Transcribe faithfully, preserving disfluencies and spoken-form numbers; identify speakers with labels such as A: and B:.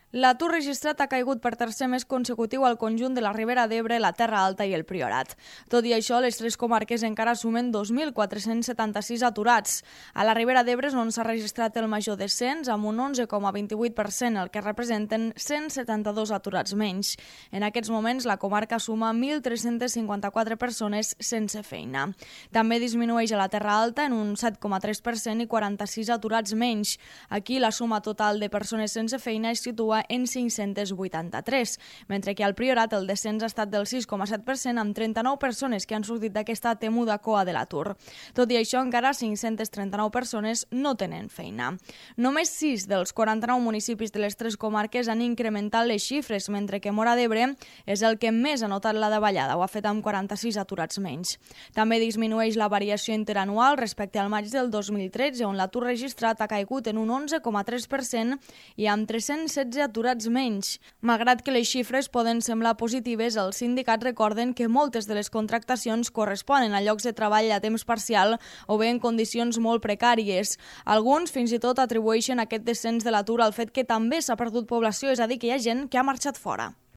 A: L'atur registrat ha caigut per tercer mes consecutiu al conjunt de la Ribera d'Ebre, la Terra Alta i el Priorat. Tot i això, les tres comarques encara sumen dos mil quatre-cents setanta-sis aturats. A la Ribera d'Ebre és on s'ha registrat el major descens, amb un onze coma vint-i-vuit per cent, el que representen cent setanta-dos aturats menys. En aquests moments, la comarca suma mil tres-cents cinquanta-quatre persones sense feina. També disminueix a la Terra Alta en un set coma tres per cent i quaranta-sis aturats menys. Aquí, la suma total de persones sense feina es situa en cinc-cents vuitanta-tres, mentre que al Priorat el descens ha estat del sis coma set per cent amb trenta-nou persones que han sortit d'aquesta temuda coa de l'atur. Tot i això, encara cinc-cents trenta-nou persones no tenen feina. Només sis dels quaranta-nou municipis de les tres comarques han incrementat les xifres, mentre que Móra d'Ebre és el que més ha notat la davallada, ho ha fet amb quaranta-sis aturats menys. També disminueix la variació interanual respecte al maig del dos mil tretze, on l'atur registrat ha caigut en un onze coma tres per cent i amb tres-cents setze aturats menys. Malgrat que les xifres poden semblar positives, els sindicats recorden que moltes de les contractacions corresponen a llocs de treball a temps parcial o bé en condicions molt precàries. Alguns fins i tot atribueixen aquest descens de l'atur al fet que també s'ha perdut població, és a dir, que hi ha gent que ha marxat fora.